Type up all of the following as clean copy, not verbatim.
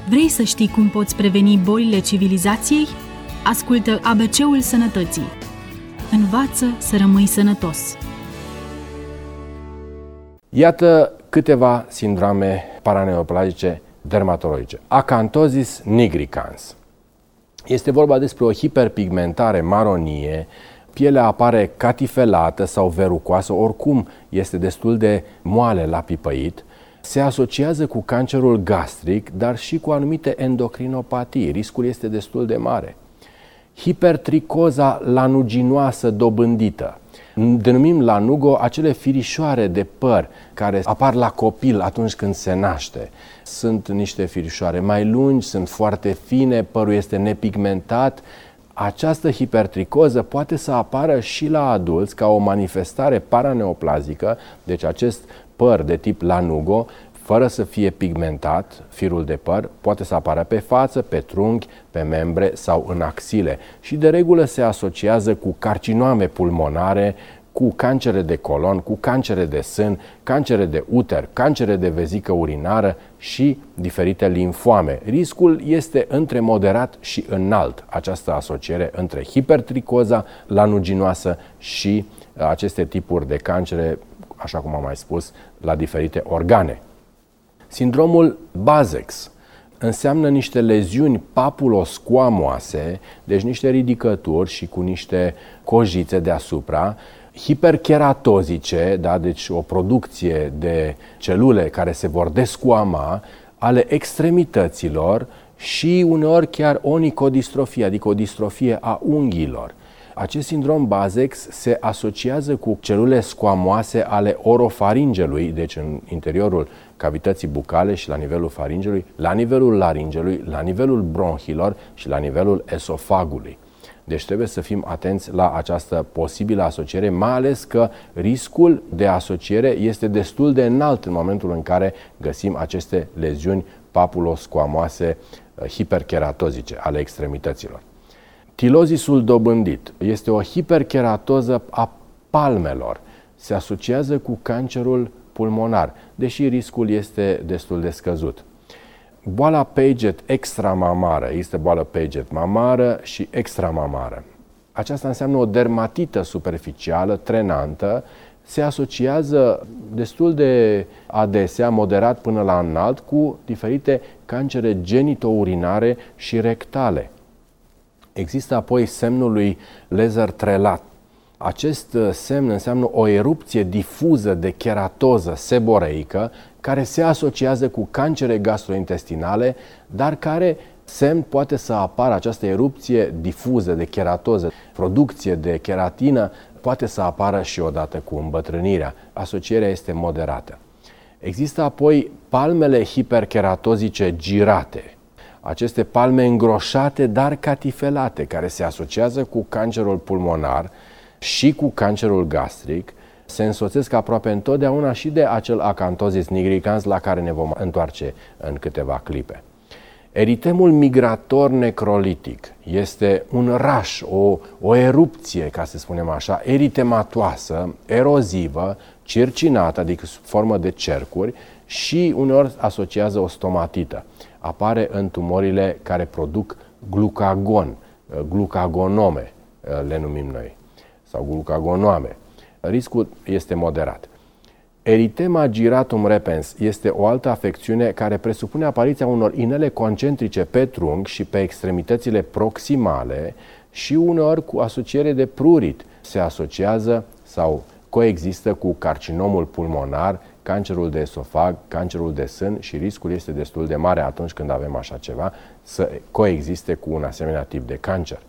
Vrei să știi cum poți preveni bolile civilizației? Ascultă ABC-ul Sănătății. Învață să rămâi sănătos. Iată câteva sindrome paraneoplazice dermatologice. Acanthosis nigricans. Este vorba despre o hiperpigmentare maronie, pielea apare catifelată sau verucoasă, oricum este destul de moale la pipăit, se asociază cu cancerul gastric, dar și cu anumite endocrinopatii. Riscul este destul de mare. Hipertricoza lanuginoasă dobândită. Denumim lanugo acele firișoare de păr care apar la copil atunci când se naște. Sunt niște firișoare mai lungi, sunt foarte fine, părul este nepigmentat. Această hipertricoză poate să apară și la adulți ca o manifestare paraneoplazică, deci acest păr de tip lanugo, fără să fie pigmentat, firul de păr, poate să apară pe față, pe trunchi, pe membre sau în axile și de regulă se asociază cu carcinoame pulmonare, cu cancere de colon, cu cancere de sân, cancere de uter, cancere de vezică urinară și diferite limfoame. Riscul este între moderat și înalt, această asociere între hipertricoza lanuginoasă și aceste tipuri de cancere, așa cum am mai spus, la diferite organe. Sindromul Basex înseamnă niște leziuni papuloscoamoase, deci niște ridicături și cu niște cojițe deasupra, hiperkeratozice, da? Deci o producție de celule care se vor descoama ale extremităților și uneori chiar onicodistrofie, adică o distrofie a unghiilor. Acest sindrom Basex se asociază cu celule scoamoase ale orofaringelui, deci în interiorul cavității bucale și la nivelul faringelui, la nivelul laringelui, la nivelul bronhilor și la nivelul esofagului. Deci trebuie să fim atenți la această posibilă asociere, mai ales că riscul de asociere este destul de înalt în momentul în care găsim aceste leziuni papuloscoamoase hiperkeratozice ale extremităților. Tilozisul dobândit este o hiperkeratoză a palmelor. Se asociază cu cancerul pulmonar, deși riscul este destul de scăzut. Boala Paget extramamară, este boală Paget mamară și extramamară. Aceasta înseamnă o dermatită superficială, trenantă, se asociază destul de adesea, moderat până la înalt, cu diferite cancere genitourinare și rectale. Există apoi semnul lui Leser-Trelat. Acest semn înseamnă o erupție difuză de keratoză seboreică care se asociază cu cancere gastrointestinale, dar care semn poate să apară, această erupție difuză de keratoză, producție de keratină, poate să apară și odată cu îmbătrânirea. Asocierea este moderată. Există apoi palmele hiperkeratozice girate. Aceste palme îngroșate, dar catifelate, care se asociază cu cancerul pulmonar și cu cancerul gastric, se însoțesc aproape întotdeauna și de acel Acanthosis nigricans la care ne vom întoarce în câteva clipe. Eritemul migrator necrolitic este un raș, o erupție, ca să spunem așa, eritematoasă, erozivă, circinată, adică sub formă de cercuri și uneori asociază o stomatită. Apare în tumorile care produc glucagon, glucagonome le numim noi, sau glucagonoame. Riscul este moderat. Eritema giratum repens este o altă afecțiune care presupune apariția unor inele concentrice pe trunchi și pe extremitățile proximale și uneori cu asociere de prurit. Se asociază sau coexistă cu carcinomul pulmonar, cancerul de esofag, cancerul de sân și riscul este destul de mare atunci când avem așa ceva să coexiste cu un asemenea tip de cancer.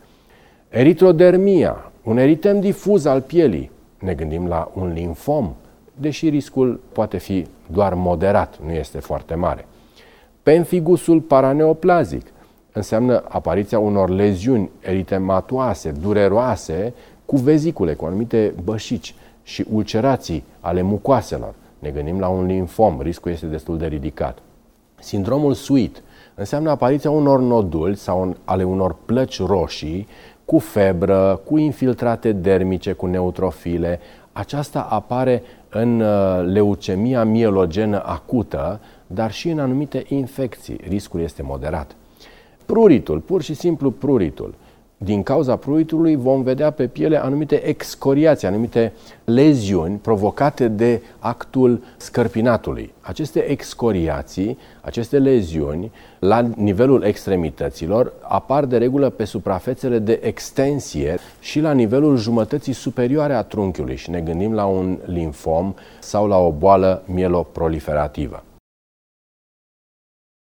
Eritrodermia, un eritem difuz al pielii. Ne gândim la un limfom, deși riscul poate fi doar moderat, nu este foarte mare. Pemphigusul paraneoplazic înseamnă apariția unor leziuni eritematoase, dureroase, cu vezicule, cu anumite bășici și ulcerații ale mucoaselor. Ne gândim la un limfom, riscul este destul de ridicat. Sindromul Sweet înseamnă apariția unor noduli sau ale unor plăci roșii, cu febră, cu infiltrate dermice, cu neutrofile. Aceasta apare în leucemia mielogenă acută, dar și în anumite infecții. Riscul este moderat. Pruritul, pur și simplu pruritul. Din cauza pruritului vom vedea pe piele anumite excoriații, anumite leziuni provocate de actul scărpinatului. Aceste excoriații, aceste leziuni, la nivelul extremităților, apar de regulă pe suprafețele de extensie și la nivelul jumătății superioare a trunchiului și ne gândim la un limfom sau la o boală mieloproliferativă.